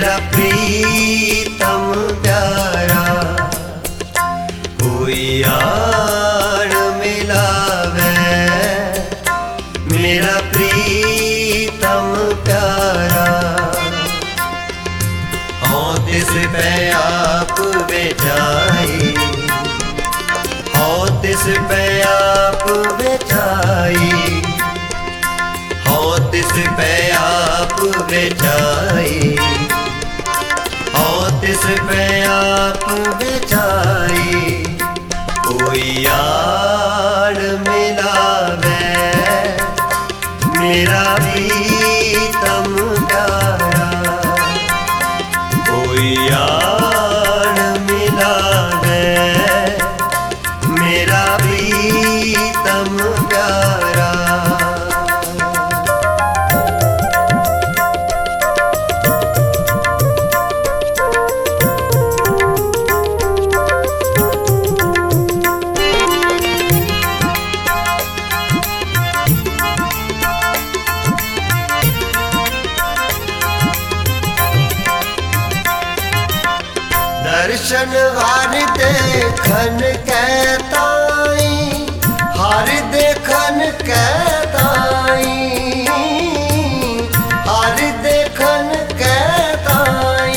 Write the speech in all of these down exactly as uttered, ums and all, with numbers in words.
मेरा प्रीतम प्यारा कोई यार मिलावे। मेरा प्रीतम प्यारा हाँ तिस पे आप बेचाई, हाँ तिस पे आप बेचाई, हाँ तिस पे आप बेचाई, हाँ तिस पे आप बेचाई। कोई यार मिलावे मेरा प्रीतम प्यारा, कोई यार मिलावे मेरा प्रीतम प्यारा। दर्शन हर देखन कहताई, हर देखन कहताई, हर देखन कहताई।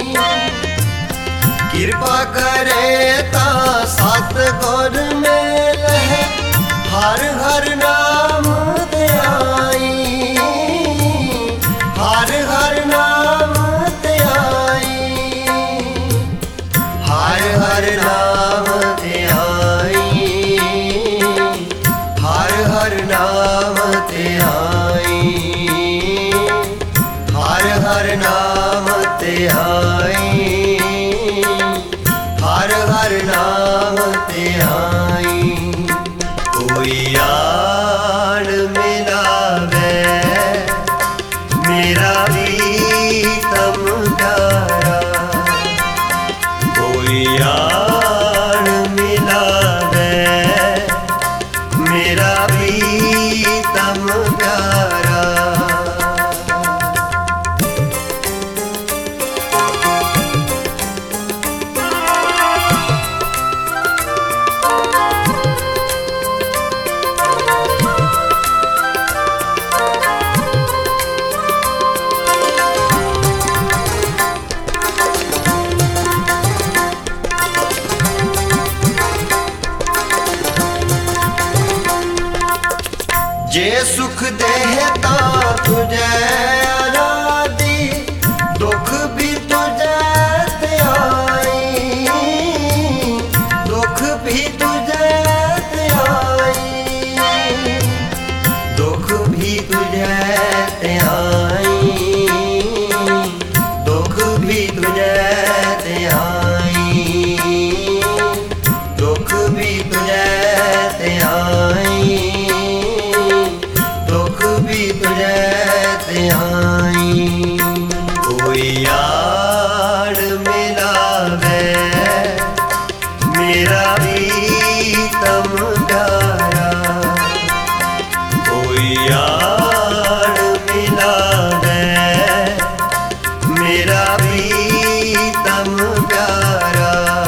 कृपा करे ता सतगुर मेल हर हर नाम दे आई, हर हर नाम दे आई, हर हर नाम ते आई, हर हर नाम ते आई, हर हर नाम ते आई, हर हर नाम ते आई। कोई यार मिलावे मेरा प्रीतम प्यारा, कोई यार मिलावे मेरा प्रीतम प्यारा। जे सुख देता तुझे आराधी, दुख भी तुझे ते आई, दुख भी तुझे ते आई, दुख भी तुझे ते आई, दुख भी तुझे ते आई, दुख भी तुझे ते आई, दुख भी तुझे ते आई। कोई यार मिलावे मेरा प्रीतम प्यारा, कोई यार मिलावे मेरा प्रीतम प्यारा।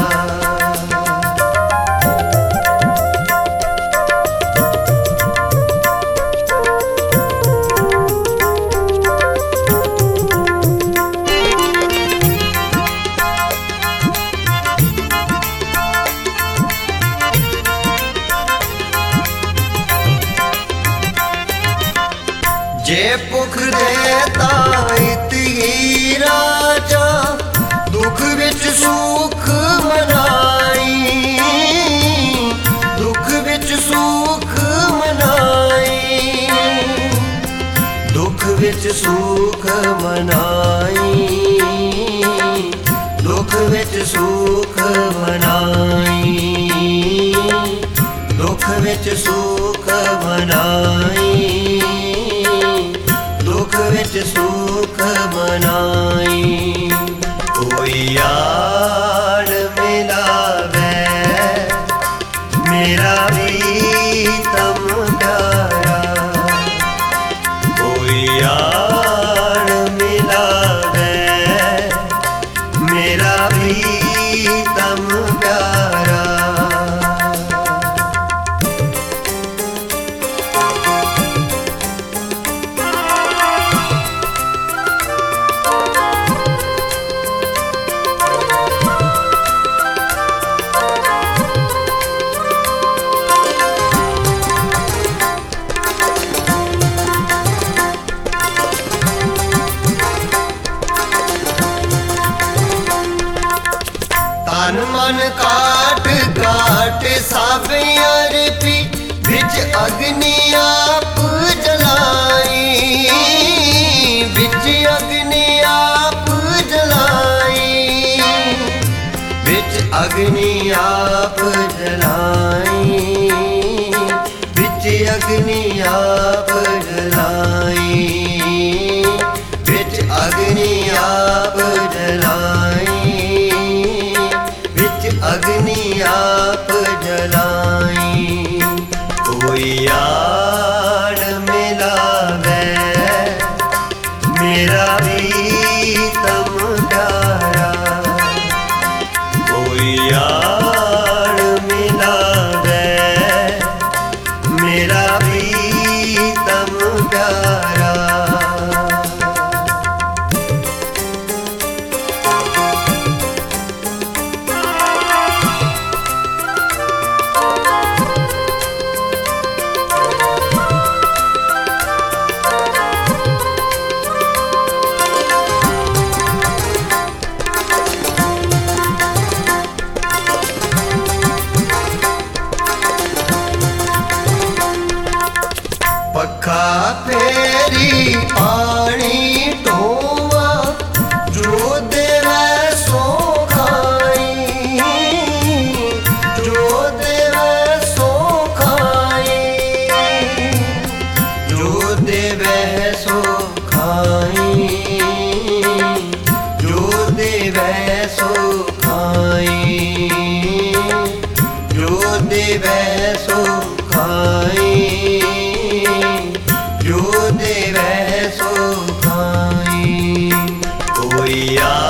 जे भुख देता इति राजा, दुख विच सुख मनाई, दुख विच सुख मनाई, दुख विच सुख मनाई, दुख विच सुख मनाई, दुख विच सुख मनाई, दुख विच सुख मनाई। कोई यार मिलावे मेरा प्रीतम प्यारा, कोई यार मिलावे प्रीतम प्यारा। तन मन काट काट सब अरपी बिच अग्नि आप जलाई, बिच अग्नि आप जलाई, बिच अग्नि आप जलाई, बिच अग्नि आप जलाई, बिच अग्नि आप जलाई, अग्नि आप जलाई। कोई यार मिलावे मेरा प्रीतम प्यारा, कोई यार मिलावे मेरा प्रीतम प्यारा। पक्का फेरी पानी ढोवा जो देवे सो खाई, जो देवे सो खाई, जो देवे सो खाई, जो देवे सो खाई, जो देवे सो खाई, जो देवे सो खाई। कोई